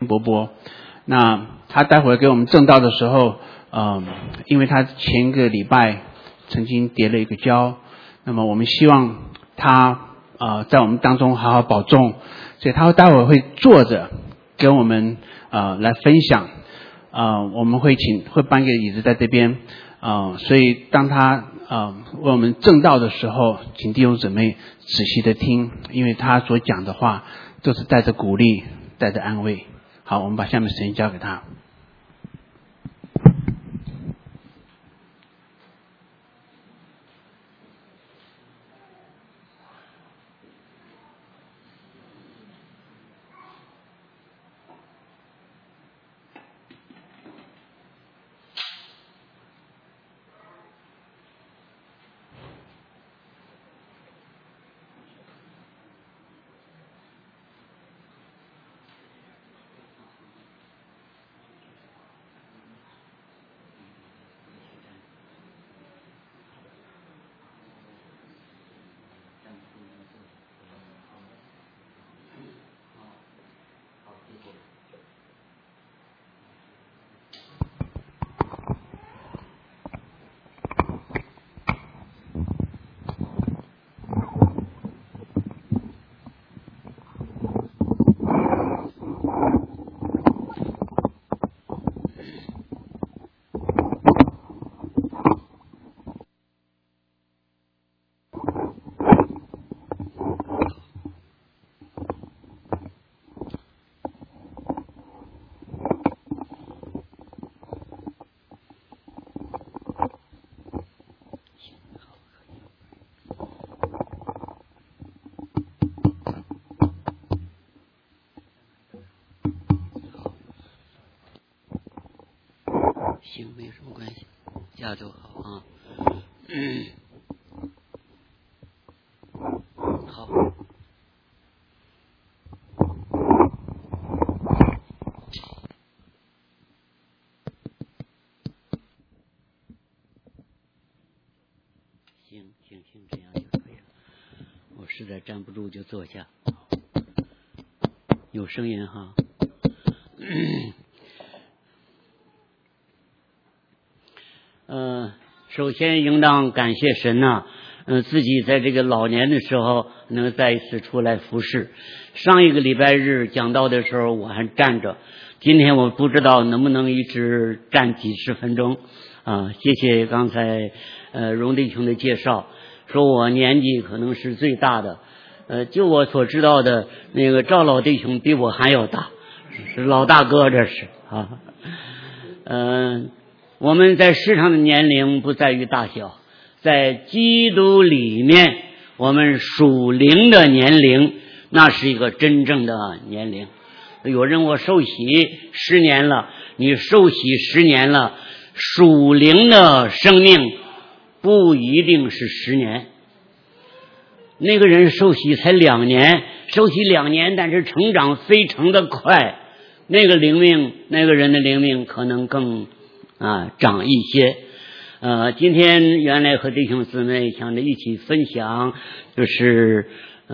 伯伯。那他待会儿给我们证道的时候，因为他前一个礼拜曾经跌了一个跤，那么我们希望他在我们当中好好保重，所以他待会儿会坐着跟我们来分享。我们会搬个椅子在这边，所以当他为我们证道的时候，请弟兄姊妹仔细的听，因为他所讲的话都是带着鼓励，带着安慰。好，我们把下面时间交给他。 行，没有什么关系，家都好啊。好。行，这样就可以了。我实在站不住就坐下。有声音哈。首先应当感谢神呐，自己在这个老年的时候能再一次出来服侍。上一个礼拜日讲道的时候我还站着，今天我不知道能不能一直站几十分钟啊。谢谢刚才荣弟兄的介绍，说我年纪可能是最大的，就我所知道的那个赵老弟兄比我还要大，是老大哥，这是啊。我们在世上的年龄不在于大小，在基督里面我们属灵的年龄，那是一个真正的年龄。有人我受洗10年了，你受洗10年了，属灵的生命不一定是10年。那个人受洗才2年，受洗2年，但是成长非常的快，那个人的灵命可能更长一些。今天原来和弟兄姊妹想着一起分享，就是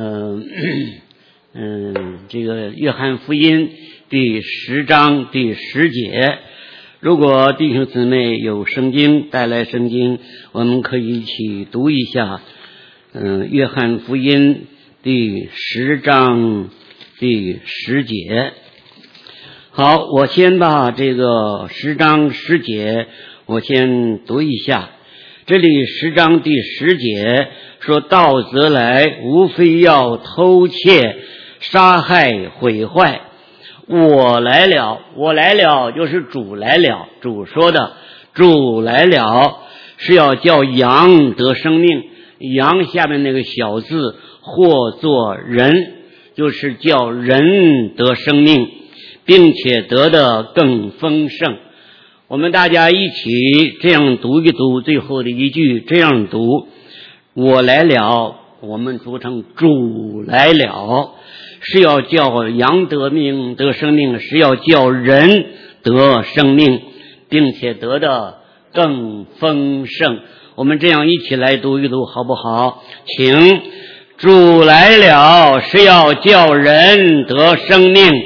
这个约翰福音第10章第10节。如果弟兄姊妹有圣经，带来圣经，我们可以一起读一下。约翰福音第10章第10节。好，我先把这个10章10节我先读一下。这里10章第10节说，盗贼来，无非要偷窃、杀害、毁坏。我来了就是主来了，主说的，主来了是要叫羊得生命。羊下面那个小字或作人，就是叫人得生命，并且得的更丰盛。我们大家一起这样读一读最后的一句，这样读，我来了，我们读成主来了，是要叫羊得命得生命，是要叫人得生命，并且得的更丰盛。我们这样一起来读一读好不好？请，主来了是要叫人得生命，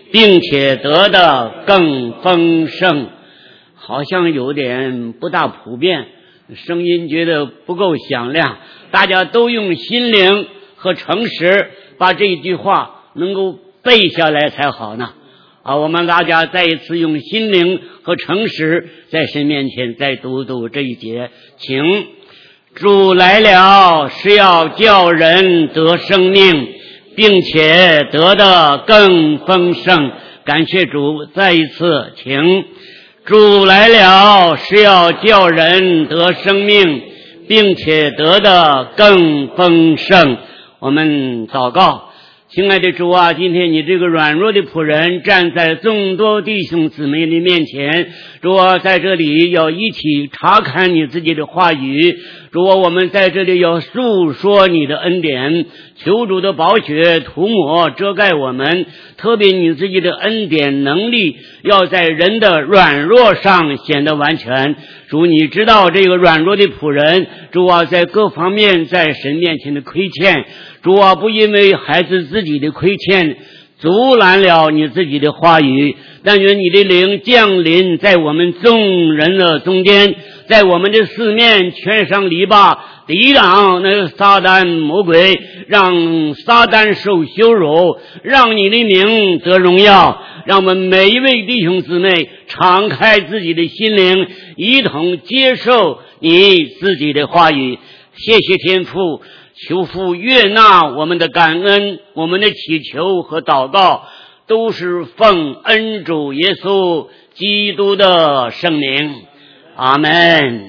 并且得的更丰盛。好像有点不大普遍，声音觉得不够响亮，大家都用心灵和诚实把这句话能够背下来才好呢。我们大家再一次用心灵和诚实在神面前再读读这一节，请。主来了，是要叫人得生命，并且得的更丰盛。感谢主，再一次请。主来了，是要叫人得生命，并且得的更丰盛。我们祷告。亲爱的主啊，今天你这个软弱的仆人站在众多弟兄姊妹的面前，主啊，在这里要一起查看你自己的话语，主啊，我们在这里要述说你的恩典，求主的宝血涂抹遮盖我们，特别你自己的恩典能力要在人的软弱上显得完全。主，你知道这个软弱的仆人，主啊，在各方面在神面前的亏欠，主啊，不因为孩子自己的亏欠阻拦了你自己的话语，但愿你的灵降临在我们众人的中间，在我们的四面圈上篱笆，抵挡那个撒旦魔鬼，让撒旦受羞辱，让你的名得荣耀。让我们每一位弟兄姊妹敞开自己的心灵，一同接受你自己的话语。谢谢天父，求父悦纳我们的感恩，我们的祈求和祷告都是奉恩主耶稣基督的圣名。阿们，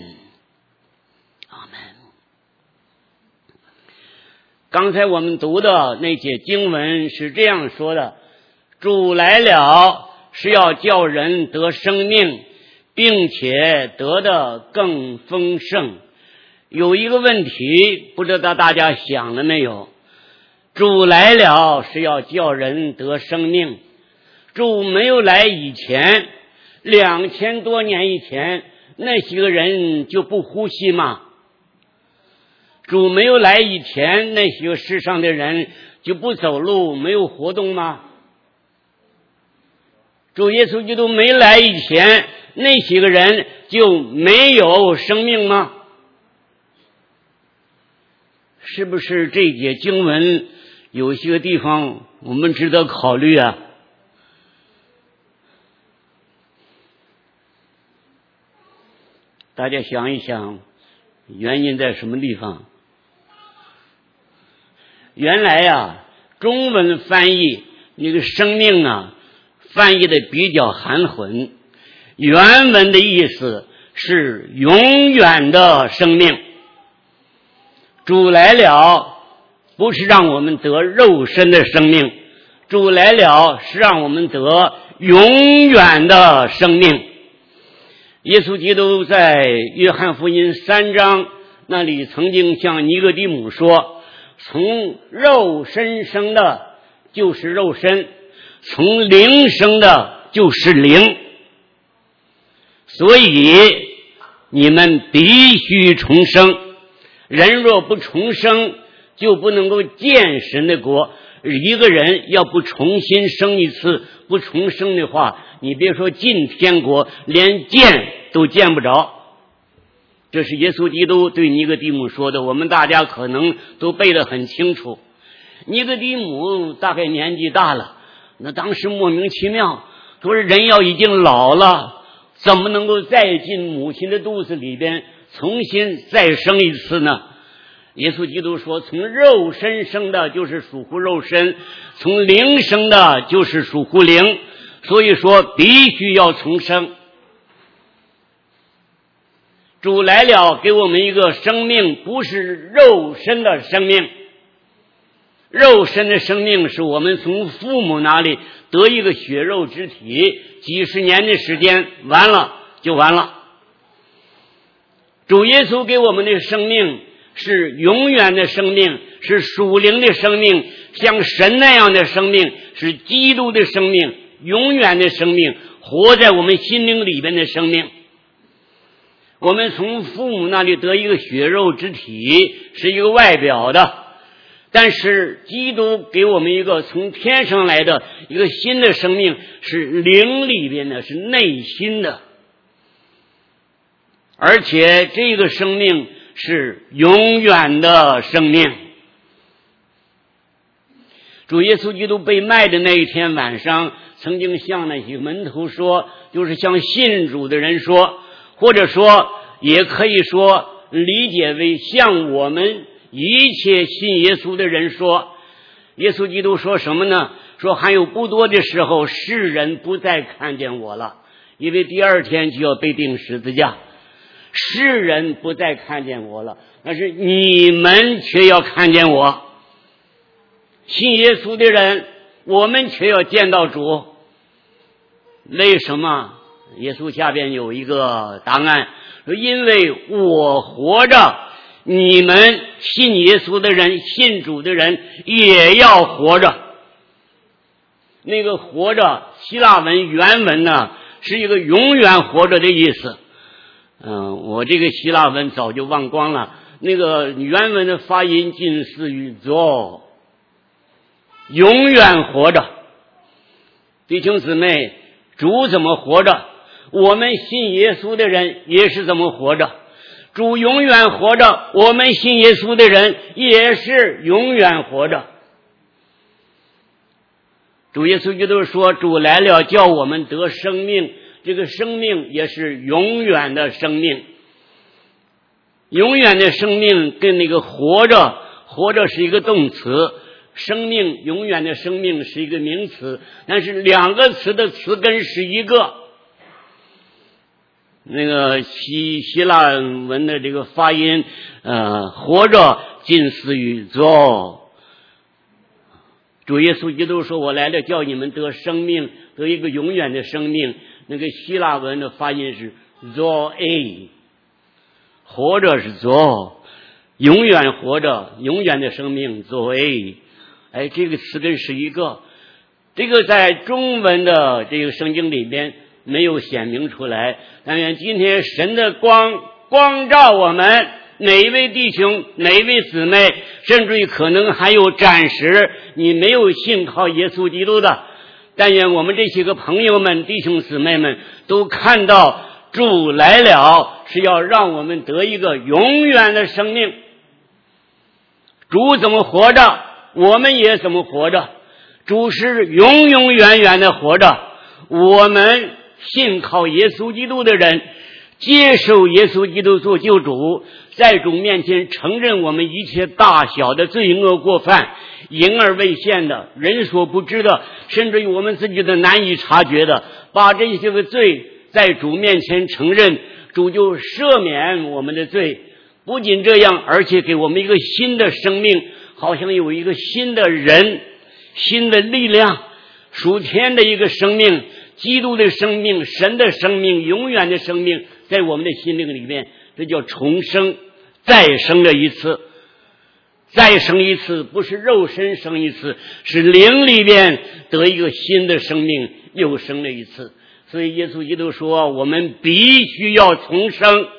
阿们。刚才我们读的那节经文是这样说的：主来了，是要叫人得生命，并且得的更丰盛。有一个问题，不知道大家想了没有？主来了是要叫人得生命，主没有来以前，2000多年以前，那些个人就不呼吸吗？主没有来以前，那些个世上的人就不走路，没有活动吗？主耶稣基督没来以前，那些个人就没有生命吗？是不是这节经文有些个地方我们值得考虑啊？大家想一想，原因在什么地方？原来啊，中文翻译那个生命啊，翻译的比较含混，原文的意思是永远的生命。主来了，不是让我们得肉身的生命，主来了是让我们得永远的生命。耶稣基督在约翰福音3章那里曾经向尼哥底母说，从肉身生的就是肉身，从灵生的就是灵，所以你们必须重生。人若不重生，就不能够见神的国。一个人要不重新生一次，不重生的话，你别说进天国，连见都见不着。这是耶稣基督对尼哥底母说的，我们大家可能都背得很清楚。尼哥底母大概年纪大了，那当时莫名其妙，说人要已经老了，怎么能够再进母亲的肚子里边重新再生一次呢？耶稣基督说，从肉身生的就是属乎肉身，从灵生的就是属乎灵，所以说必须要重生。主来了，给我们一个生命，不是肉身的生命。肉身的生命是我们从父母那里得一个血肉之体，几十年的时间完了就完了。主耶稣给我们的生命是永远的生命，是属灵的生命，像神那样的生命，是基督的生命，永远的生命，活在我们心灵里边的生命。我们从父母那里得一个血肉之体，是一个外表的， 但是基督给我们一个从天上来的一个新的生命，是灵里边的，是内心的，而且这个生命是永远的生命。主耶稣基督被卖的那一天晚上，曾经向那些门徒说，就是向信主的人说，或者说也可以说理解为向我们一切信耶稣的人说，耶稣基督说什么呢？说还有不多的时候，世人不再看见我了，因为第二天就要被钉十字架。世人不再看见我了，但是你们却要看见我。信耶稣的人，我们却要见到主。为什么？耶稣下边有一个答案，说因为我活着，你们信耶稣的人，信主的人也要活着。那个活着，希腊文原文呢，是一个永远活着的意思。我这个希腊文早就忘光了，那个原文的发音近似于 zo， 永远活着。弟兄姊妹，主怎么活着，我们信耶稣的人也是怎么活着。主永远活着，我们信耶稣的人也是永远活着。主耶稣基督说，主来了叫我们得生命，这个生命也是永远的生命。永远的生命跟那个活着是一个动词，生命永远的生命是一个名词，但是两个词的词根是一个。那个希腊文的这个发音活着近似于 zo。 主耶稣基督说，我来了叫你们得生命，得一个永远的生命。那个希腊文的发音是 zoe， 活着是 zo， 永远活着，永远的生命 zoe。 这个词根是一个，这个在中文的这个圣经里边没有显明出来，但愿今天神的光照我们，哪一位弟兄，哪一位姊妹，甚至于可能还有暂时你没有信靠耶稣基督的，但愿我们这些个朋友们，弟兄姊妹们都看到主来了，是要让我们得一个永远的生命。主怎么活着，我们也怎么活着。主是永永远远的活着。我们信靠耶稣基督的人，接受耶稣基督做救主，在主面前承认我们一切大小的罪恶过犯，隐而未现的，人所不知的，甚至于我们自己的难以察觉的，把这些个罪在主面前承认，主就赦免我们的罪。不仅这样，而且给我们一个新的生命，好像有一个新的人，新的力量，属天的一个生命，基督的生命，神的生命，永远的生命在我们的心灵里面，这叫重生，再生了一次。再生一次，不是肉身生一次，是灵里边得一个新的生命，又生了一次。所以耶稣基督说，我们必须要重生。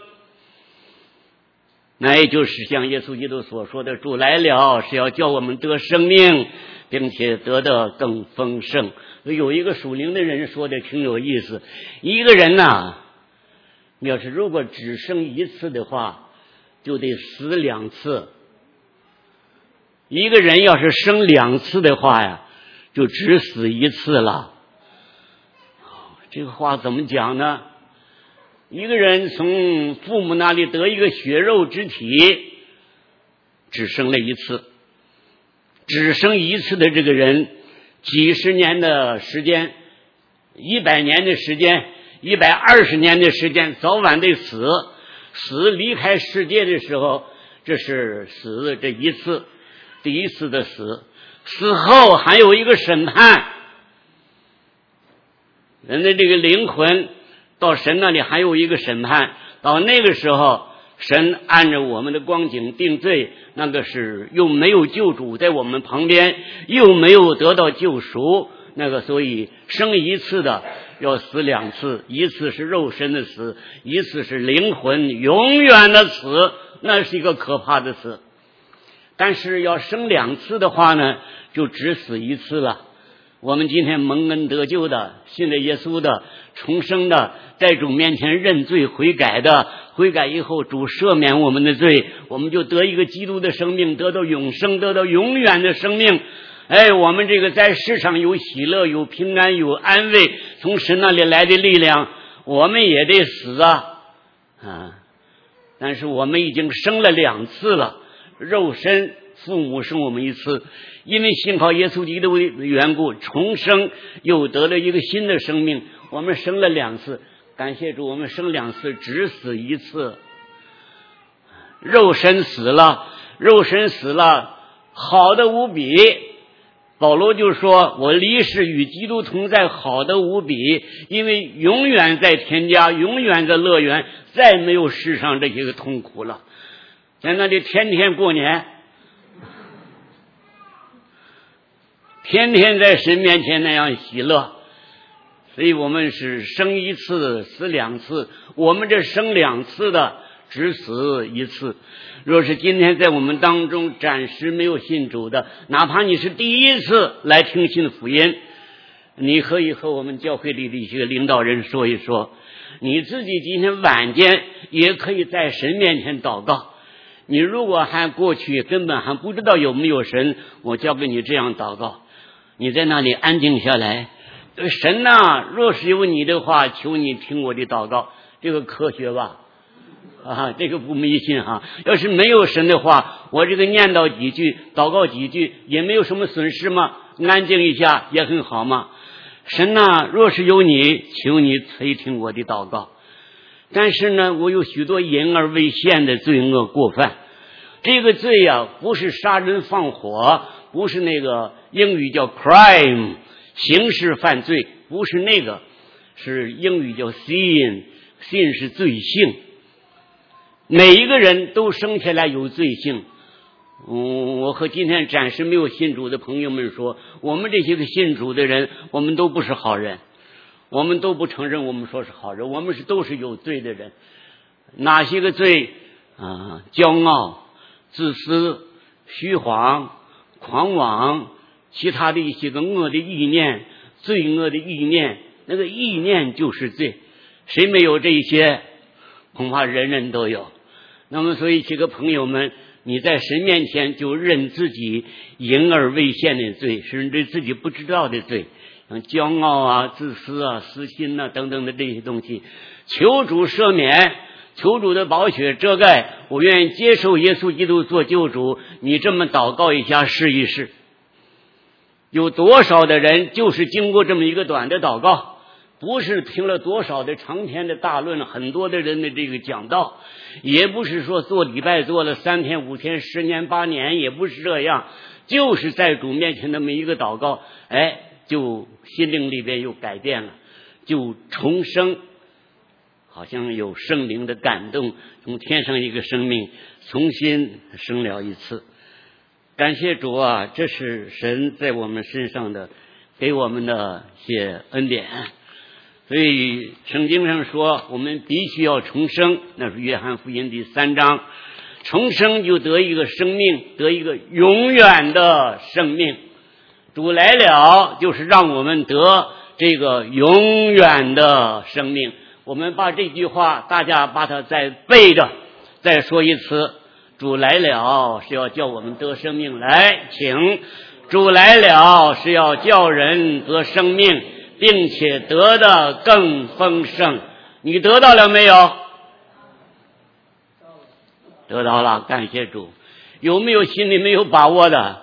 那也就是像耶稣基督所说的，主来了是要叫我们得生命，并且得的更丰盛。有一个属灵的人说的挺有意思，一个人要是如果只生一次的话，就得死两次。一个人要是生两次的话呀，就只死一次了。这个话怎么讲呢？一个人从父母那里得一个血肉之体，只生了一次。只生一次的这个人，几十年的时间，100年的时间，120年的时间，早晚得死。死离开世界的时候，这是死这一次，第一次的死。死后还有一个审判，人的这个灵魂到神那里还有一个审判。到那个时候，神按照我们的光景定罪，那个是又没有救主在我们旁边，又没有得到救赎，那个所以生一次的要死两次，一次是肉身的死，一次是灵魂永远的死，那是一个可怕的死。 但是要生2次的话呢，就只死1次了。我们今天蒙恩得救的，信了耶稣的，重生的，在主面前认罪悔改的，悔改以后主赦免我们的罪，我们就得一个基督的生命，得到永生，得到永远的生命。我们这个在世上有喜乐，有平安，有安慰，从神那里来的力量，我们也得死但是我们已经生了2次了，肉身父母生我们1次，因为信靠耶稣基督的缘故重生，又得了一个新的生命。我们生了2次，感谢主，我们生2次，只死1次。肉身死了，好的无比。保罗就说，我离世与基督同在，好的无比，因为永远在天家，永远在乐园，再没有世上这些个痛苦了，在那里天天过年，天天在神面前那样喜乐。所以我们是生1次死2次，我们这生2次的只死1次。若是今天在我们当中暂时没有信主的，哪怕你是第1次来听信福音，你可以和我们教会里的一些领导人说一说，你自己今天晚间也可以在神面前祷告。你如果还过去根本还不知道有没有神，我教给你这样祷告，你在那里安静下来，神呐，若是有你的话，求你听我的祷告。这个科学吧这个不迷信要是没有神的话，我这个念叨几句祷告几句也没有什么损失嘛，安静一下也很好嘛。神呐，若是有你，求你垂听我的祷告。但是呢，我有许多隐而未现的罪恶过犯。这个罪不是杀人放火，不是那个英语叫 crime 刑事犯罪，不是那个，是英语叫 sin 是罪性。每一个人都生下来有罪性。我和今天暂时没有信主的朋友们说，我们这些个信主的人，我们都不是好人，我们都不承认我们说是好人，我们都是有罪的人。哪些个罪骄傲、自私、虚谎、狂妄，其他的一些个恶的意念，罪恶的意念，那个意念就是罪。谁没有这一些？恐怕人人都有。那么所以几个朋友们，你在神面前就认自己隐而未现的罪，甚至自己不知道的罪，像骄傲自私私心等等的这些东西，求主赦免，求主的宝血遮盖，我愿意接受耶稣基督做救主。你这么祷告一下试一试。有多少的人就是经过这么一个短的祷告，不是听了多少的长篇的大论，很多的人的这个讲道，也不是说做礼拜做了3天5天10年8年，也不是这样，就是在主面前那么一个祷告，就心灵里边又改变了，就重生，好像有圣灵的感动，从天上一个生命重新生了1次。感谢主这是神在我们身上的给我们的一些恩典。所以圣经上说我们必须要重生，那是约翰福音第3章，重生就得一个生命，得一个永远的生命。主来了就是让我们得这个永远的生命。我们把这句话大家把它再背着，再说一次。主来了是要叫我们得生命，来请。主来了是要叫人得生命，并且得的更丰盛。你得到了没有？得到了，感谢主。有没有心里没有把握的？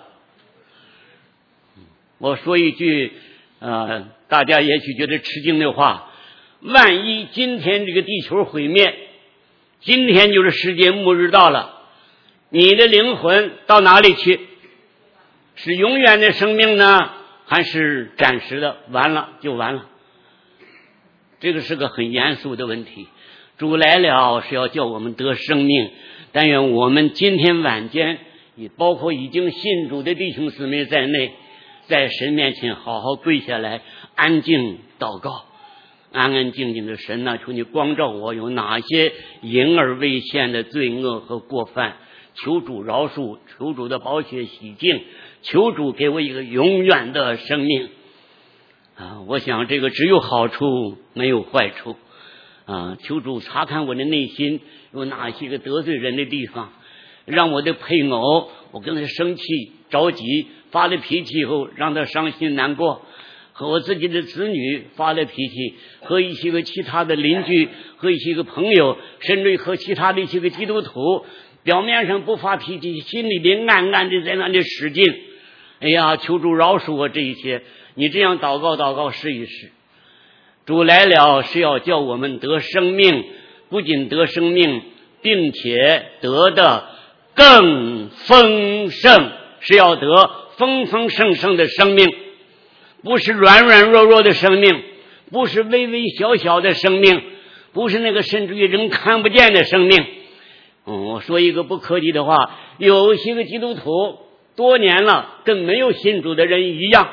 我说一句大家也许觉得吃惊的话，万一今天这个地球毁灭，今天就是世界末日到了，你的灵魂到哪里去？是永远的生命呢，还是暂时的？完了就完了。这个是个很严肃的问题。主来了是要叫我们得生命，但愿我们今天晚间，也包括已经信主的弟兄姊妹在内，在神面前好好跪下来，安静祷告，安安静静的。神求你光照我有哪些隐而未现的罪恶和过犯， 求主饶恕，求主的宝血洗净，求主给我一个永远的生命啊！我想这个只有好处没有坏处啊！求主查看我的内心有哪些个得罪人的地方，让我的配偶我跟他生气着急发了脾气以后让他伤心难过，和我自己的子女发了脾气，和一些个其他的邻居，和一些个朋友，甚至和其他的一些个基督徒，表面上不发脾气，心里边暗暗的在那里使劲。哎呀，求主饶恕我这一些。你这样祷告试一试。主来了是要叫我们得生命，不仅得生命，并且得的更丰盛，是要得丰丰盛盛的生命，不是软软弱弱的生命，不是微微小小的生命，不是那个甚至于人看不见的生命。我说一个不客气的话，有些个基督徒多年了跟没有信主的人一样。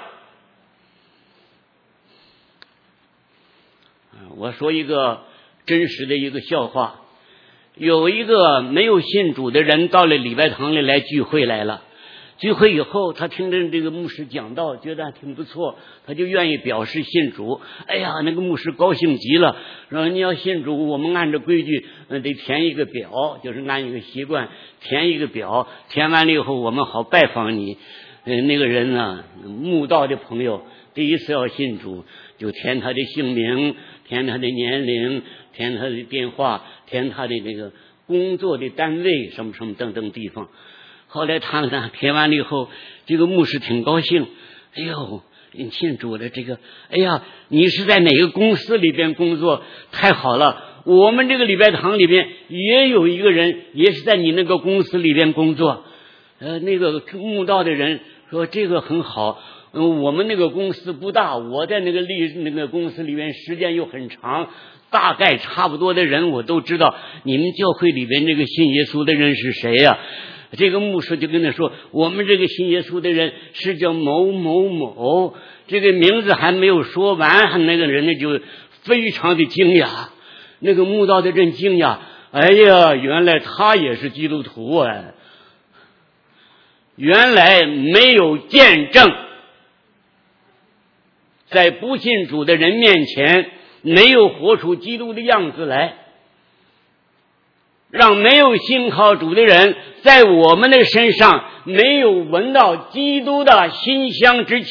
我说一个真实的一个笑话，有一个没有信主的人到了礼拜堂里来聚会来了，聚会以后他听着这个牧师讲道觉得还挺不错，他就愿意表示信主。哎呀，那个牧师高兴极了，说你要信主，我们按照规矩得填一个表，就是按一个习惯填一个表，填完了以后我们好拜访你。那个人呢，慕道的朋友第一次要信主，就填他的姓名，填他的年龄，填他的电话，填他的那个工作的单位什么什么等等地方。后来他呢填完了以后，这个牧师挺高兴。哎呦，你信主了这个，哎呀，你是在哪个公司里边工作？太好了，我们这个礼拜堂里边也有一个人也是在你那个公司里边工作。那个慕道的人说这个很好，我们那个公司不大，我在那个公司里面时间又很长，大概差不多的人我都知道。你们教会里边这个信耶稣的人是谁呀？这个牧师就跟他说，我们这个信耶稣的人是叫某某某，这个名字还没有说完，那个人呢就非常的惊讶。那个慕道的人惊讶，哎呀，原来他也是基督徒啊！原来没有见证，在不信主的人面前没有活出基督的样子来，让没有信靠主的人在我们的身上没有闻到基督的馨香之气。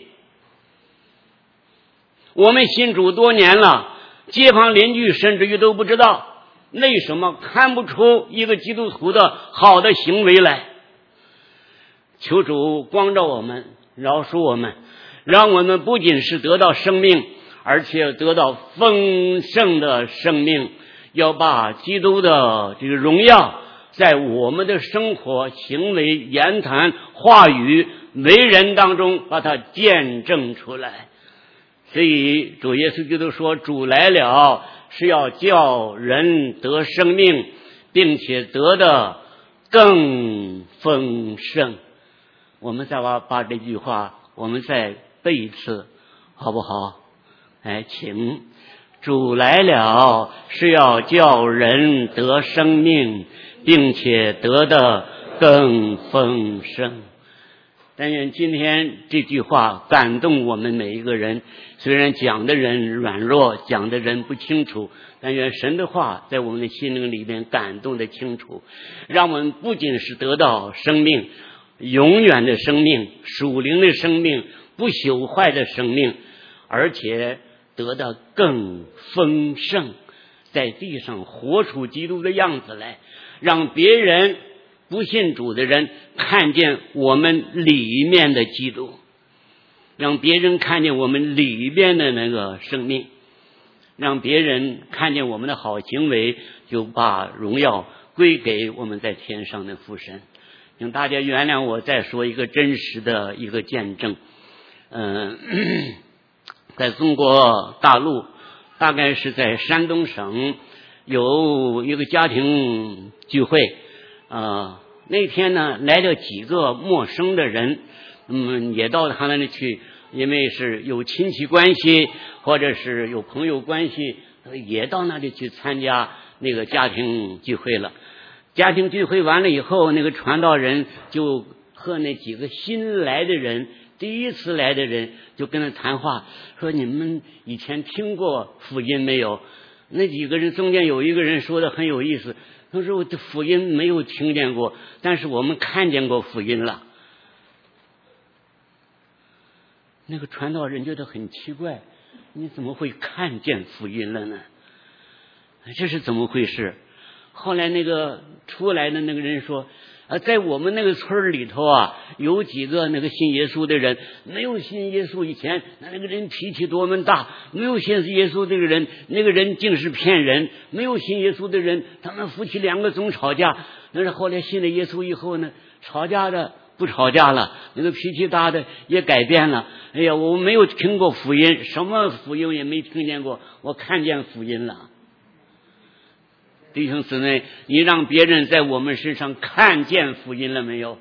我们信主多年了，街坊邻居甚至于都不知道，为什么看不出一个基督徒的好的行为来。求主光照我们，饶恕我们，让我们不仅是得到生命，而且得到丰盛的生命，要把基督的这个荣耀在我们的生活、行为、言谈、话语、为人当中把它见证出来。所以主耶稣基督说，主来了是要叫人得生命，并且得的更丰盛。我们再把这句话我们再背一次好不好？请。主来了是要叫人得生命，并且得的更丰盛。但愿今天这句话感动我们每一个人，虽然讲的人软弱，讲的人不清楚，但愿神的话在我们的心灵里面感动的清楚，让我们不仅是得到生命，永远的生命，属灵的生命，不朽坏的生命，而且得到更丰盛，在地上活出基督的样子来，让别人不信主的人看见我们里面的基督，让别人看见我们里面的那个生命，让别人看见我们的好行为，就把荣耀归给我们在天上的父神。请大家原谅我再说一个真实的一个见证。在中国大陆，大概是在山东省有一个家庭聚会，那天呢来了几个陌生的人，也到他那里去，因为是有亲戚关系或者是有朋友关系，也到那里去参加那个家庭聚会了。 家庭聚会完了以后，那个传道人就和那几个新来的人，第一次来的人就跟他谈话，说你们以前听过福音没有？那几个人中间有一个人说的很有意思，他说我的福音没有听见过，但是我们看见过福音了。那个传道人觉得很奇怪，你怎么会看见福音了呢？这是怎么回事？后来那个出来的那个人说，在我们那个村里头啊，有几个那个信耶稣的人，没有信耶稣以前，那个人脾气多么大，没有信耶稣这个人，那个人竟是骗人，没有信耶稣的人，他们夫妻两个总吵架。但是后来信了耶稣以后呢，吵架的不吵架了，那个脾气大的也改变了。哎呀，我没有听过福音，什么福音也没听见过，我看见福音了。弟兄姊妹，你让别人在我们身上看见福音了没有？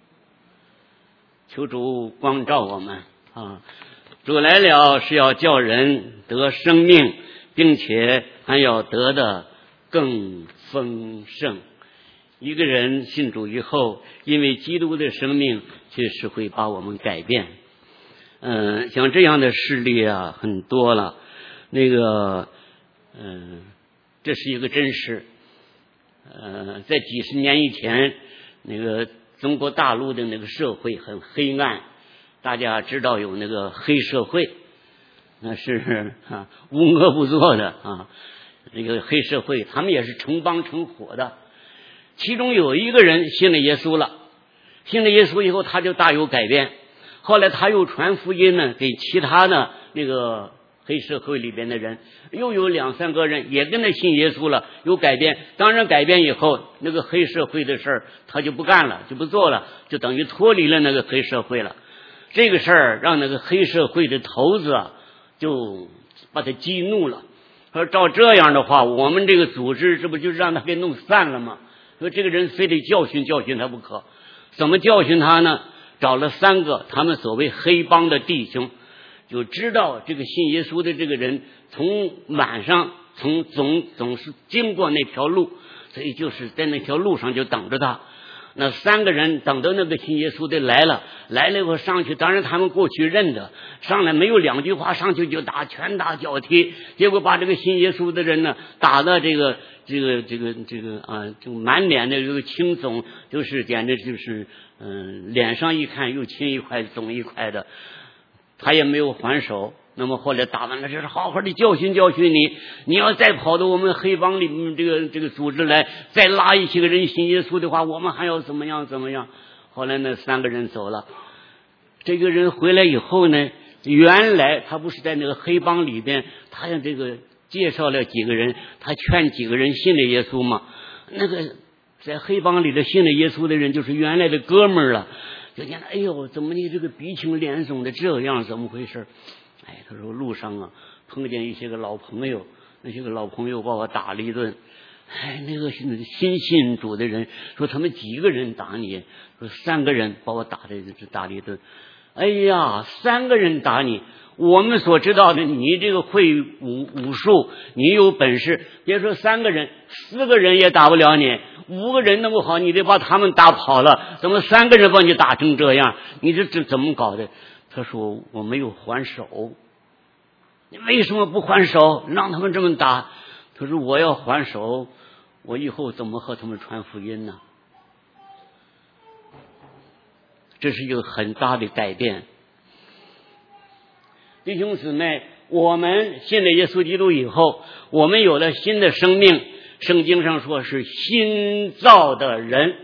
求主光照我们啊！主来了是要叫人得生命，并且还要得的更丰盛。一个人信主以后，因为基督的生命确实会把我们改变。像这样的事例啊很多了。这是一个真实。在几十年以前，那个中国大陆的那个社会很黑暗，大家知道有那个黑社会，那是无恶不作的啊。那个黑社会，他们也是成帮成伙的。其中有一个人信了耶稣了，信了耶稣以后，他就大有改变。后来他又传福音呢，给其他的那个黑社会里边的人，又有2、3个人也跟他信耶稣了，有改变。当然改变以后，那个黑社会的事儿他就不干了，就不做了，就等于脱离了那个黑社会了。这个事儿让那个黑社会的头子啊，就把他激怒了，说照这样的话，我们这个组织这不就让他给弄散了吗？说这个人非得教训教训他不可。怎么教训他呢？找了3个他们所谓黑帮的弟兄，就知道这个信耶稣的这个人从晚上总是经过那条路，所以就是在那条路上就等着他。那3个人等到那个信耶稣的来了以后上去，当然他们过去认得，上来没有2句话，上去就打，拳打脚踢，结果把这个信耶稣的人呢打的这个就满脸的这个青肿，就是简直就是脸上一看又青一块肿一块的，他也没有还手。那么后来打完了，这是好好的教训教训你，你要再跑到我们黑帮里面这个组织来，再拉一些个人信耶稣的话，我们还要怎么样。后来那3个人走了，这个人回来以后呢，原来他不是在那个黑帮里边，他让这个介绍了几个人，他劝几个人信了耶稣嘛。那个在黑帮里的信了耶稣的人就是原来的哥们儿了，就见哎呦，怎么你这个鼻青脸肿的这样，怎么回事？他说路上啊碰见一些个老朋友，那些个老朋友把我打了一顿。那个新信主的人说他们几个人打你？说3个人把我打了一顿。哎呀，3个人打你，我们所知道的，你这个会武术，你有本事，别说3个人，4个人也打不了你，5个人那么好，你得把他们打跑了，怎么3个人把你打成这样？你这怎么搞的？他说我没有还手。你为什么不还手？让他们这么打？他说我要还手，我以后怎么和他们传福音呢？这是一个很大的改变。弟兄姊妹，我们信了耶稣基督以后，我们有了新的生命，圣经上说是新造的人，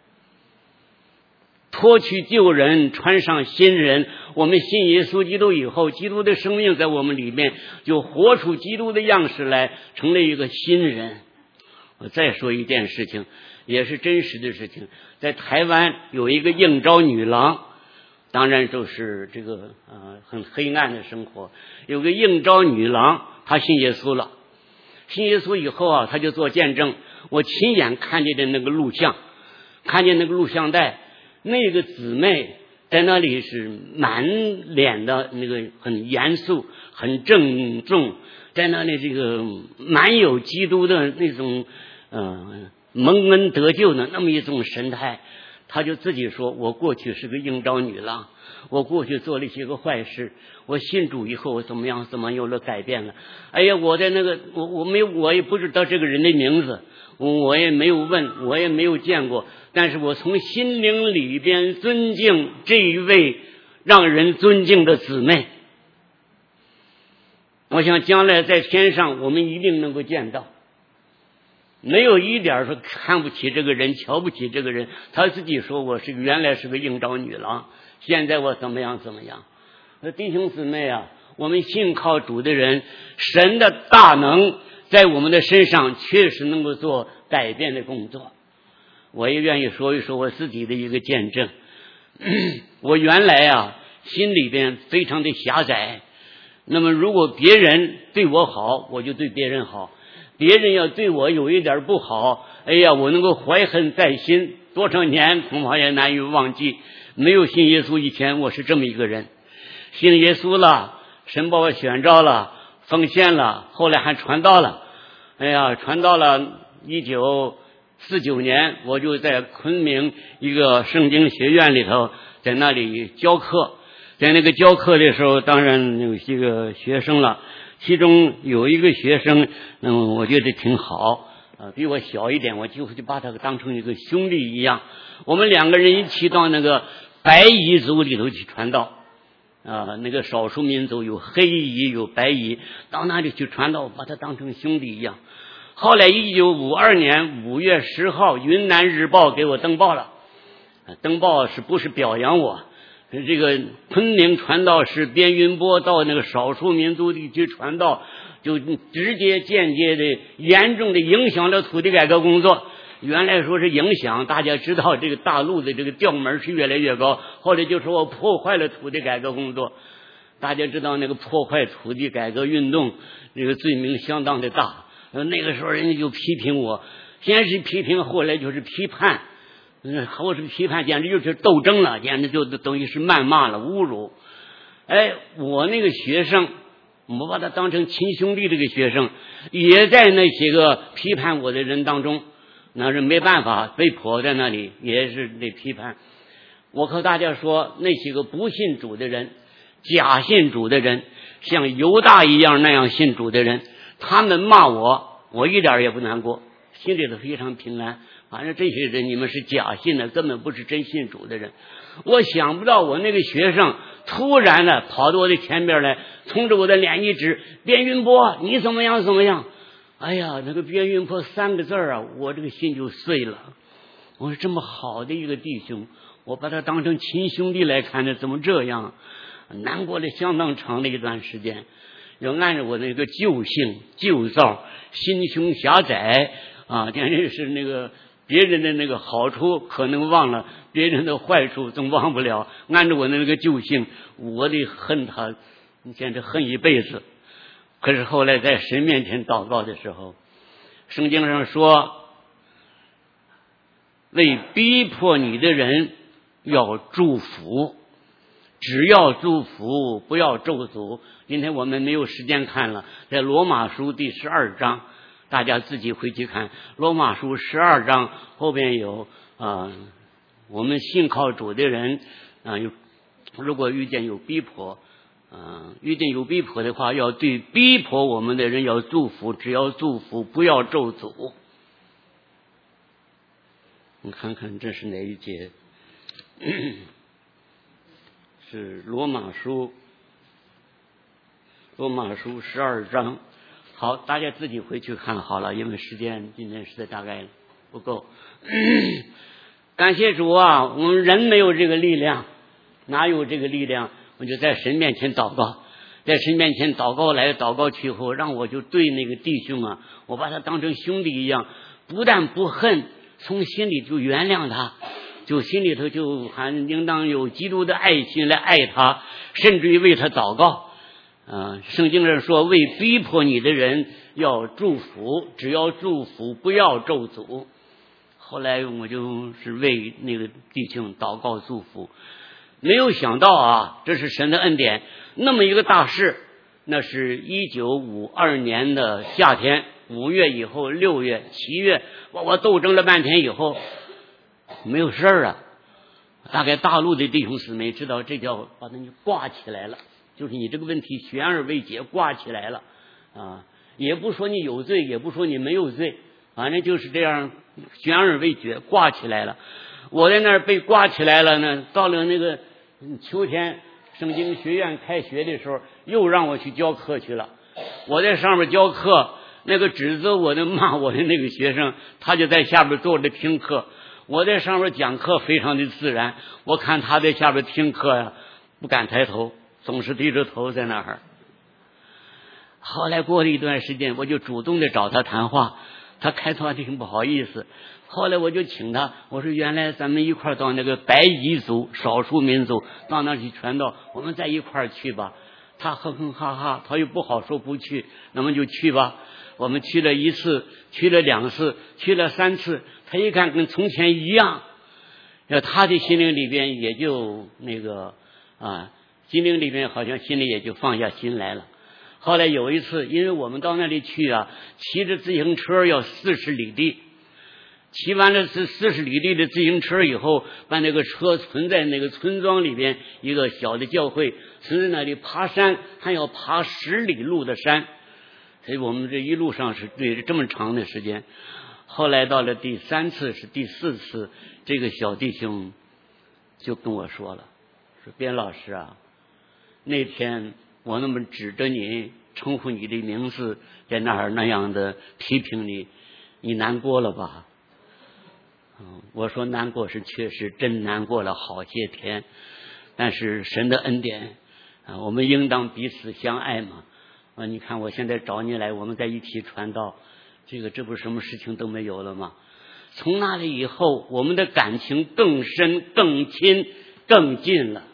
脱去旧人，穿上新人。我们信耶稣基督以后，基督的生命在我们里面就活出基督的样式来，成了一个新人。我再说一件事情，也是真实的事情。在台湾有一个应召女郎，当然就是这个很黑暗的生活。有个应召女郎，她信耶稣了。信耶稣以后啊，她就做见证。我亲眼看见的那个录像，看见那个录像带，那个姊妹在那里是满脸的那个很严肃很郑重，在那里这个满有基督的那种蒙恩得救的那么一种神态，他就自己说，我过去是个应召女郎，我过去做了一些个坏事，我信主以后怎么样有了改变了。哎呀，我在那个我也不知道这个人的名字，我也没有问，我也没有见过，但是我从心灵里边尊敬这一位让人尊敬的姊妹。我想将来在天上我们一定能够见到，没有一点说看不起这个人，瞧不起这个人。他自己说，我原来是个应召女郎，现在我怎么样。弟兄姊妹啊，我们信靠主的人，神的大能在我们的身上确实能够做改变的工作。我也愿意说一说我自己的一个见证。我原来心里边非常的狭窄，那么如果别人对我好，我就对别人好，别人要对我有一点不好，哎呀，我能够怀恨在心，多少年恐怕也难以忘记。没有信耶稣以前，我是这么一个人。信耶稣了，神把我选召了，奉献了，后来还传道了。哎呀，传道了1949年，我就在昆明一个圣经学院里头，在那里教课。在那个教课的时候，当然有些个学生了，其中有一个学生，我觉得挺好，比我小一点，我就把他当成一个兄弟一样。我们两个人一起到那个白彝族里头去传道，那个少数民族有黑彝有白彝，到那里去传道，把他当成兄弟一样。后来1952年5月10号，云南日报给我登报了，登报是不是表扬我？这个昆明传道士边云波到那个少数民族地区传道，就直接间接的严重的影响了土地改革工作。原来说是影响，大家知道这个大陆的这个调门是越来越高，后来就说我破坏了土地改革工作。大家知道那个破坏土地改革运动这个罪名相当的大，那个时候人家就批评我，先是批评，后来就是批判。或是批判，简直就是斗争了，简直就等于是谩骂了，侮辱。我那个学生，我把他当成亲兄弟，这个学生也在那些个批判我的人当中，那是没办法，被迫在那里也是得批判。我和大家说，那些个不信主的人，假信主的人，像犹大一样那样信主的人，他们骂我一点也不难过，心里头非常平安。反正这些人你们是假信的，根本不是真信主的人。我想不到我那个学生突然的跑到我的前边来，冲着我的脸一指，边云波你怎么样。哎呀，那个边云波3个字我这个心就碎了。我说这么好的一个弟兄，我把他当成亲兄弟来看的，怎么这样？难过了相当长的一段时间。要按照我那个旧性旧造，心胸狭窄简直是那个别人的那个好处可能忘了，别人的坏处总忘不了。按照我那个旧性，我得恨他，简直恨一辈子。可是后来在神面前祷告的时候，圣经上说，为逼迫你的人要祝福，只要祝福，不要咒诅。今天我们没有时间看了，在罗马书第12章，大家自己回去看罗马书12章后边有我们信靠主的人如果遇见有逼迫的话，要对逼迫我们的人要祝福，只要祝福，不要咒诅。你看看这是哪一节？是罗马书12章。好，大家自己回去看好了，因为时间今天实在大概不够。感谢主啊，我们人没有这个力量，哪有这个力量？我就在神面前祷告，在神面前祷告来祷告去后，让我就对那个弟兄我把他当成兄弟一样，不但不恨，从心里就原谅他，就心里头就还应当有基督的爱心来爱他，甚至于为他祷告。圣经上说，为逼迫你的人要祝福，只要祝福，不要咒诅。后来我就是为那个弟兄祷告祝福，没有想到这是神的恩典。那么一个大事，那是1952年的夏天， 5月以后6月7月，我斗争了半天以后没有事儿啊。大概大陆的弟兄姊妹知道这叫把它挂起来了，就是你这个问题悬而未决，挂起来了啊，也不说你有罪，也不说你没有罪，反正就是这样悬而未决，挂起来了。我在那儿被挂起来了呢，到了那个秋天圣经学院开学的时候，又让我去教课去了。我在上面教课，那个指责我的骂我的那个学生，他就在下边坐着听课。我在上面讲课非常的自然，我看他在下边听课呀，不敢抬头，总是低着头在那儿。后来过了一段时间，我就主动的找他谈话，他开头还挺不好意思。后来我就请他，我说原来咱们一块到那个白彝族少数民族到那儿去传道，我们在一块去吧。他哼哼哈哈，他又不好说不去，那么就去吧。我们去了1次，去了2次，去了3次，他一看跟从前一样，他的心灵里边也就心灵里边好像心里也就放下心来了。后来有一次，因为我们到那里去啊，骑着自行车要40里地，骑完了40里地的自行车以后，把那个车存在那个村庄里边一个小的教会，存在那里爬山，还要爬10里路的山。所以我们这一路上是对着这么长的时间。后来到了第3次是第4次，这个小弟兄就跟我说了，说边老师啊，那天我那么指着你称呼你的名字，在那儿那样的批评你，你难过了吧？我说难过是确实真难过了好些天，但是神的恩典我们应当彼此相爱嘛。你看我现在找你来，我们在一起传道，这不什么事情都没有了吗？从那里以后，我们的感情更深、更亲、更近了。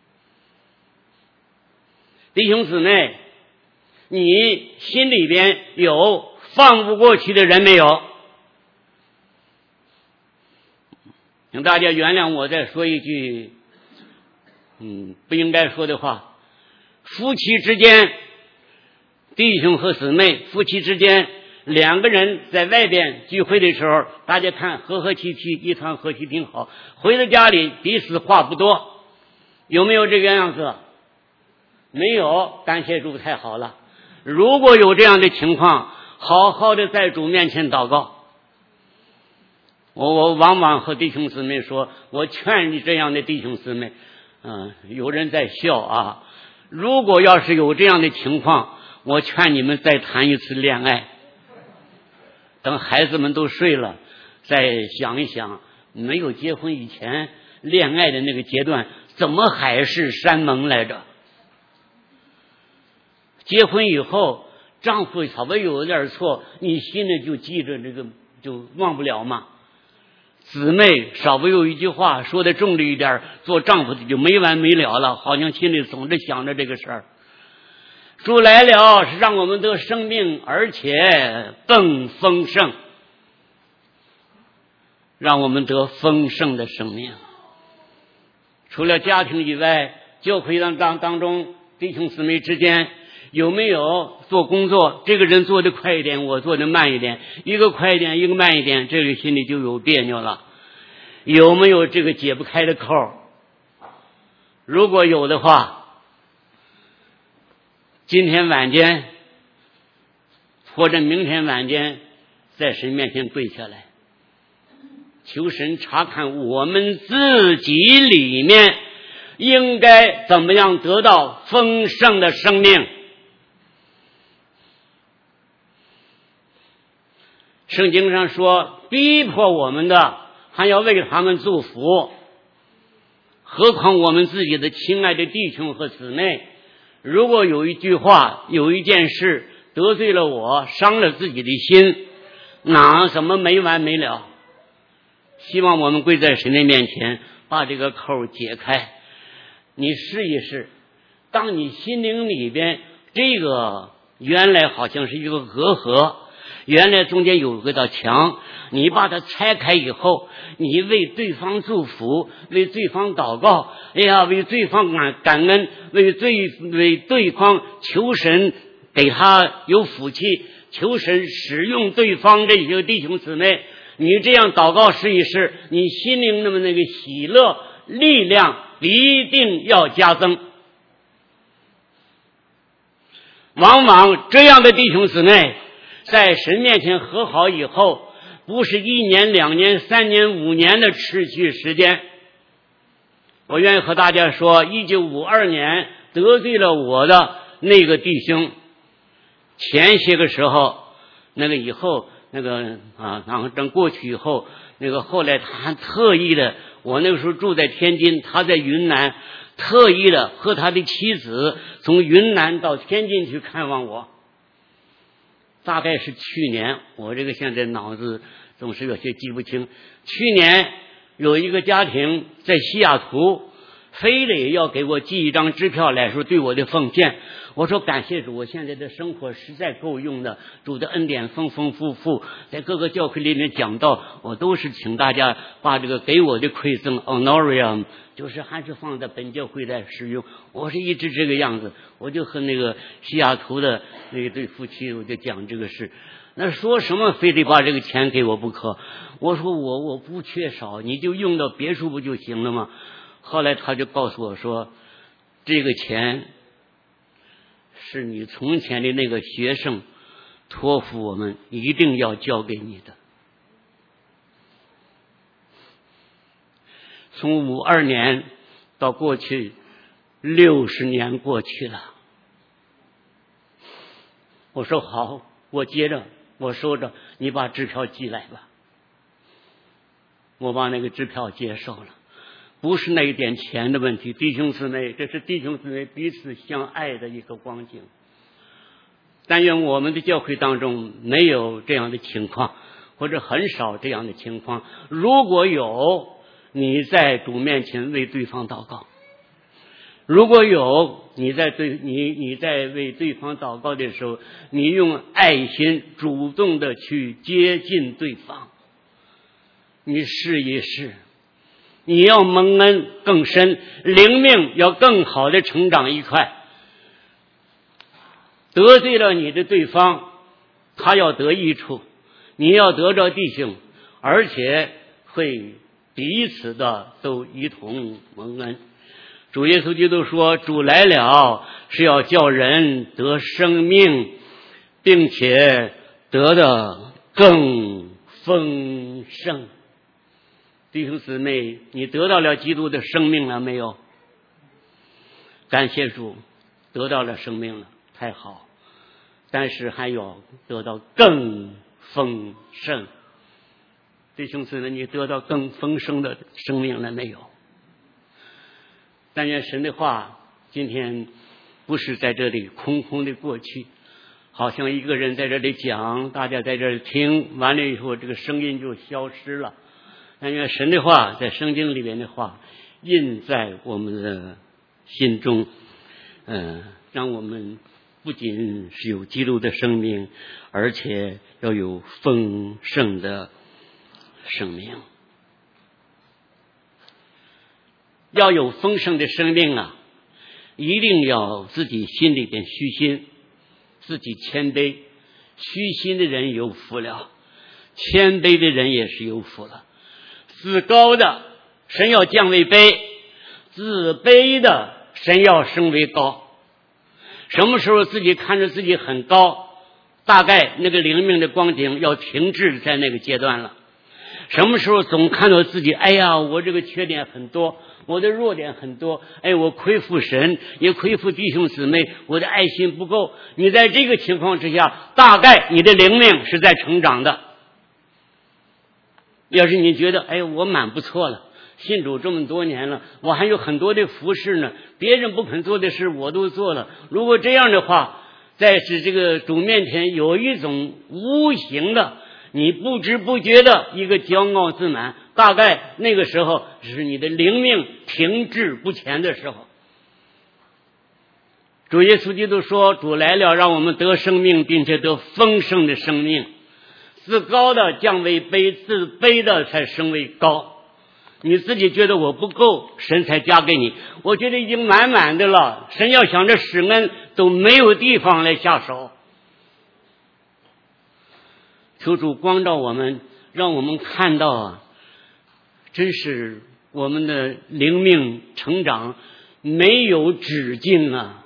弟兄姊妹，你心里边有放不过去的人没有？请大家原谅我再说一句不应该说的话。夫妻之间，弟兄和姊妹，夫妻之间2个人在外边聚会的时候，大家看和和气气，一团和气挺好，回到家里彼此话不多，有没有这个样子？没有，感谢主，太好了。如果有这样的情况，好好的在主面前祷告。我往往和弟兄姊妹说，我劝你这样的弟兄姊妹有人在笑啊，如果要是有这样的情况，我劝你们再谈一次恋爱，等孩子们都睡了再想一想，没有结婚以前恋爱的那个阶段怎么海誓山盟来着。结婚以后丈夫稍微有点错，你心里就记着这个，就忘不了嘛。姊妹稍微有一句话说的重了一点，做丈夫的就没完没了了，好像心里总是想着这个事儿。主来了是让我们得生命，而且更丰盛，让我们得丰盛的生命。除了家庭以外，教会当中弟兄姊妹之间有没有做工作，这个人做得快一点，我做得慢一点，一个快一点一个慢一点，这个心里就有别扭了。有没有这个解不开的扣？如果有的话，今天晚间或者明天晚间在神面前跪下来，求神查看我们自己里面应该怎么样得到丰盛的生命。圣经上说，逼迫我们的还要为他们祝福，何况我们自己的亲爱的弟兄和姊妹，如果有一句话有一件事得罪了我，伤了自己的心，哪怎么没完没了？希望我们跪在神的面前把这个扣解开。你试一试，当你心灵里边这个原来好像是一个隔阂，原来中间有个道墙，你把它拆开以后，你为对方祝福，为对方祷告，为对方感恩，为对方求神给他有福气， 求神使用对方这些弟兄姊妹，你这样祷告试一试，你心灵那么那个喜乐力量一定要加增。往往这样的弟兄姊妹在神面前和好以后，不是1年2年3年5年的持续时间。我愿意和大家说，1952年得罪了我的那个弟兄，前些个时候那个以后那个然后等过去以后，那个后来他还特意的，我那个时候住在天津，他在云南，特意的和他的妻子从云南到天津去看望我。大概是去年，我这个现在脑子总是有些记不清。去年有一个家庭在西雅图，非得要给我寄一张支票来说对我的奉献。我说感谢主，我现在的生活实在够用的，主的恩典丰丰富富，在各个教会里面讲道，我都是请大家把这个给我的馈赠 honorarium 就是还是放在本教会来使用。我是一直这个样子，我就和那个西雅图的那对夫妻我就讲这个事。那说什么非得把这个钱给我不可？我说我不缺少，你就用到别处不就行了吗？后来他就告诉我说，这个钱是你从前的那个学生托付我们一定要交给你的。从52年到过去60年过去了。我说好，我接着我收着，你把支票寄来吧。我把那个支票接受了。不是那一点钱的问题，弟兄姊妹，这是弟兄姊妹彼此相爱的一个光景。但愿我们的教会当中没有这样的情况，或者很少这样的情况。如果有，你在主面前为对方祷告；如果有，你在为对方祷告的时候，你用爱心主动的去接近对方。你试一试。你要蒙恩更深，灵命要更好的成长一块。得罪了你的对方，他要得益处，你要得着弟兄，而且会彼此的都一同蒙恩。主耶稣基督说，主来了是要叫人得生命，并且得的更丰盛。弟兄姊妹，你得到了基督的生命了没有？感谢主，得到了生命了，太好。但是还要得到更丰盛。弟兄姊妹，你得到更丰盛的生命了没有？但愿神的话今天不是在这里空空的过去，好像一个人在这里讲，大家在这里听完了以后，这个声音就消失了。但愿神的话，在圣经里面的话印在我们的心中，让我们不仅是有基督的生命，而且要有丰盛的生命。要有丰盛的生命啊，一定要自己心里边虚心，自己谦卑。虚心的人有福了，谦卑的人也是有福了。自高的神要降为卑，自卑的神要升为高。什么时候自己看着自己很高，大概那个灵命的光景要停滞在那个阶段了。什么时候总看到自己，哎呀，我这个缺点很多，我的弱点很多，哎，我亏负神，也亏负弟兄姊妹，我的爱心不够。你在这个情况之下，大概你的灵命是在成长的。要是你觉得，哎，我蛮不错了，信主这么多年了，我还有很多的服事呢，别人不肯做的事我都做了。如果这样的话，在这个主面前有一种无形的你不知不觉的一个骄傲自满，大概那个时候是你的灵命停滞不前的时候。主耶稣基督说，主来了让我们得生命，并且得丰盛的生命。自高的降为卑，自卑的才升为高。你自己觉得我不够，神才加给你，我觉得已经满满的了，神要想着使恩都没有地方来下手。 求主光照我们，让我们看到啊，真是我们的灵命成长没有止境啊！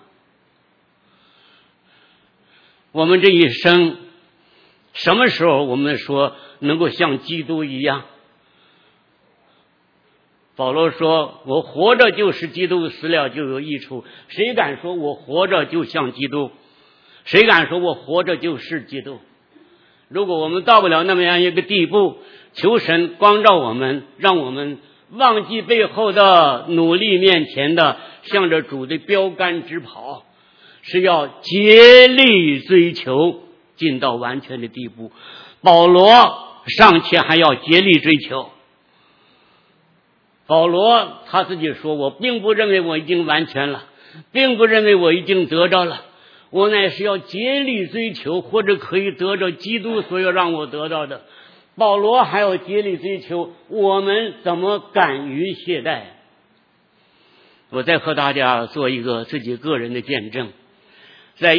我们这一生什么时候我们说能够像基督一样？保罗说，我活着就是基督，死了就有益处。谁敢说我活着就像基督？谁敢说我活着就是基督？如果我们到不了那么样一个地步，求神光照我们，让我们忘记背后的，努力面前的，向着主的标杆直跑，是要竭力追求进到完全的地步。保罗尚且还要竭力追求。保罗他自己说，我并不认为我已经完全了，并不认为我已经得着了，我乃是要竭力追求，或者可以得着基督所要让我得到的。保罗还要竭力追求，我们怎么敢于懈怠？我再和大家做一个自己个人的见证。在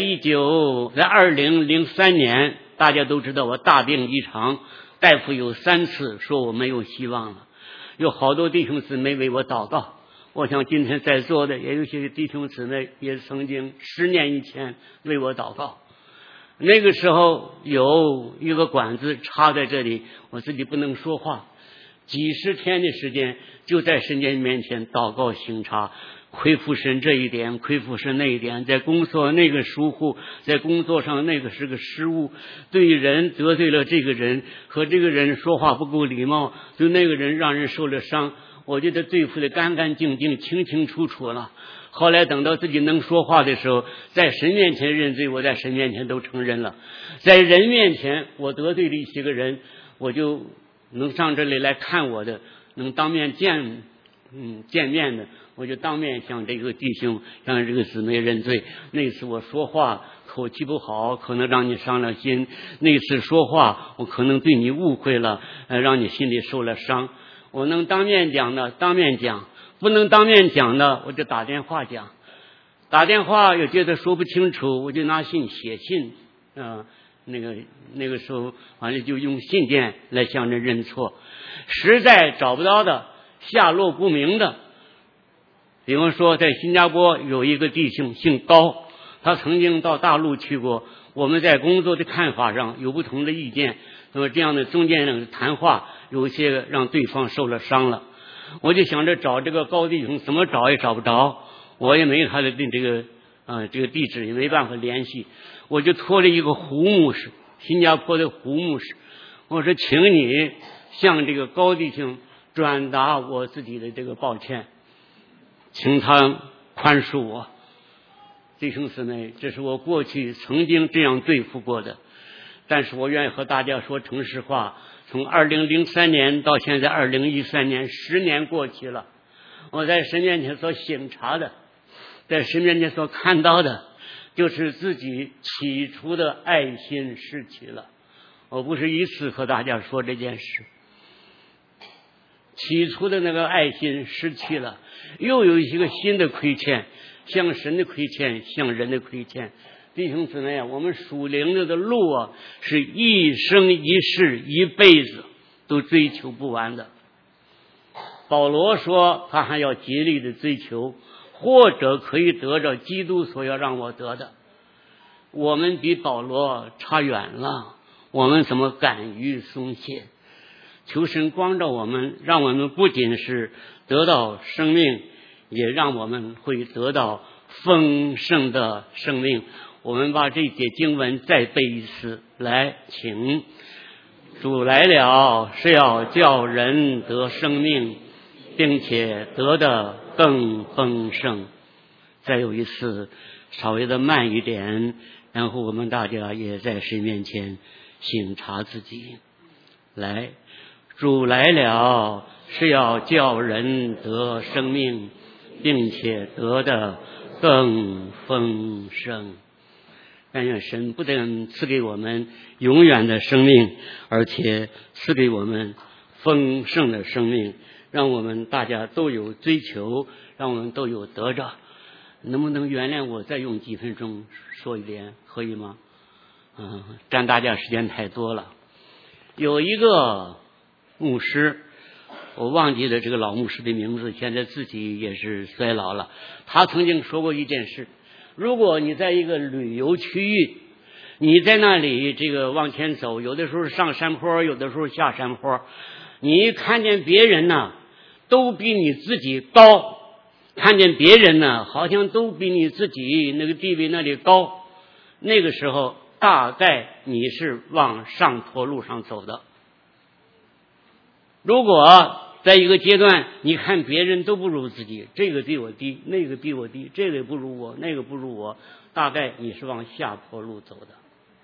2003年，大家都知道我大病一场，大夫有3次说我没有希望了，有好多弟兄姊妹为我祷告。我想今天在座的也有些弟兄姊妹也曾经10年以前为我祷告。那个时候有一个管子插在这里，我自己不能说话，几十天的时间就在神间面前祷告省察，亏负神这一点，亏负神那一点，在工作那个疏忽，在工作上那个是个失误，对人得罪了这个人，和这个人说话不够礼貌，对那个人让人受了伤，我觉得对付的干干净净，清清楚楚了。后来等到自己能说话的时候，在神面前认罪，我在神面前都承认了。在人面前我得罪了一些个人，我就能上这里来看我的，能当面见面的，我就当面向这个弟兄向这个姊妹认罪。那次我说话口气不好，可能让你伤了心，那次说话我可能对你误会了，让你心里受了伤。我能当面讲的当面讲，不能当面讲的我就打电话讲，打电话也觉得说不清楚，我就拿信写信那个时候完了就用信件来向人认错。实在找不到的，下落不明的，比方说在新加坡有一个弟兄姓高，他曾经到大陆去过，我们在工作的看法上有不同的意见，那么这样的中间的谈话有些让对方受了伤了。我就想着找这个高弟兄，怎么找也找不着，我也没有他的这个地址，也没办法联系。我就托了一个胡牧师，新加坡的胡牧师，我说请你向这个高弟兄转达我自己的这个抱歉，请他宽恕我。弟兄姊妹，这是我过去曾经这样对付过的，但是我愿意和大家说诚实话，从2003年到现在2013年，10年过去了，我在神面前所省察的，在神面前所看到的，就是自己起初的爱心失去了。我不是一次和大家说这件事，起初的那个爱心失去了，又有一个新的亏欠，向神的亏欠，向人的亏欠。弟兄姊妹啊，我们属灵的路啊，是一生一世一辈子都追求不完的。保罗说他还要竭力的追求，或者可以得着基督所要让我得的。我们比保罗差远了，我们怎么敢于松懈？求神光照我们，让我们不仅是得到生命，也让我们会得到丰盛的生命。我们把这节经文再背一次，来，请。主来了，是要叫人得生命，并且得的更丰盛。再有一次，稍微的慢一点，然后我们大家也在神面前省察自己。来，主来了，是要叫人得生命，并且得的更丰盛。但愿神不但赐给我们永远的生命，而且赐给我们丰盛的生命，让我们大家都有追求，让我们都有得着。能不能原谅我再用几分钟说一点，可以吗？占大家时间太多了。 有一个牧师，我忘记了这个老牧师的名字，现在自己也是衰老了。他曾经说过一件事，如果你在一个旅游区域，你在那里这个往前走，有的时候上山坡，有的时候下山坡，你看见别人呢都比你自己高，看见别人呢好像都比你自己那个地位那里高，那个时候大概你是往上坡路上走的。如果在一个阶段你看别人都不如自己，这个比我低，那个比我低，这个不如我，那个不如我，大概你是往下坡路走的。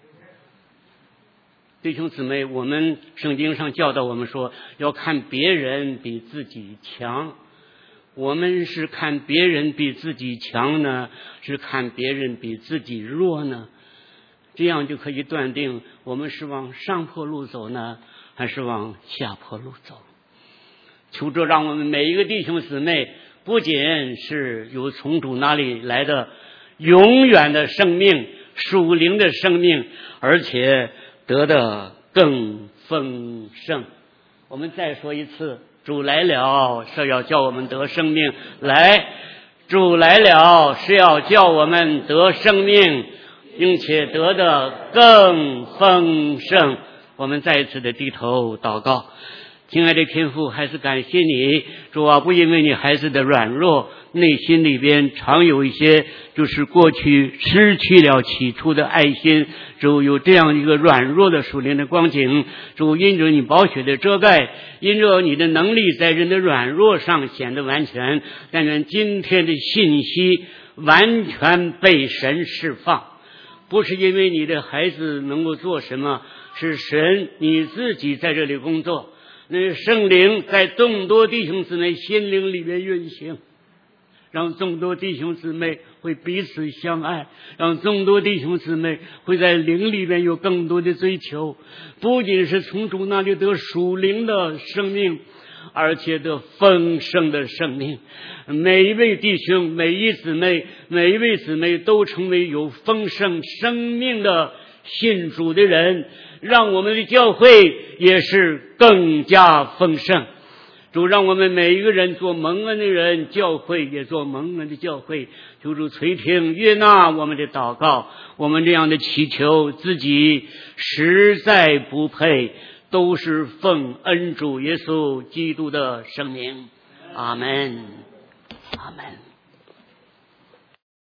弟兄姊妹，我们圣经上教导我们说要看别人比自己强，我们是看别人比自己强呢，是看别人比自己弱呢？这样就可以断定我们是往上坡路走呢，还是往下坡路走。求主让我们每一个弟兄姊妹不仅是有从主那里来的永远的生命，属灵的生命，而且得的更丰盛。我们再说一次，主来了是要叫我们得生命，主来了是要叫我们得生命，并且得的更丰盛。我们再一次的低头祷告。亲爱的天父，还是感谢你，主啊，不因为你孩子的软弱，内心里边常有一些就是过去失去了起初的爱心，主有这样一个软弱的属灵的光景，主因着你宝血的遮盖，因着你的能力在人的软弱上显得完全，但愿今天的信息完全被神释放，不是因为你的孩子能够做什么，是神你自己在这里工作，那圣灵在众多弟兄姊妹心灵里面运行，让众多弟兄姊妹会彼此相爱，让众多弟兄姊妹会在灵里面有更多的追求，不仅是从主那里得属灵的生命，而且得丰盛的生命。每一位弟兄，每一位姊妹都成为有丰盛生命的信主的人，让我们的教会也是更加丰盛。主让我们每一个人做蒙恩的人，教会也做蒙恩的教会。求主垂听悦纳我们的祷告，我们这样的祈求自己实在不配，都是奉恩主耶稣基督的圣名。阿们，阿们。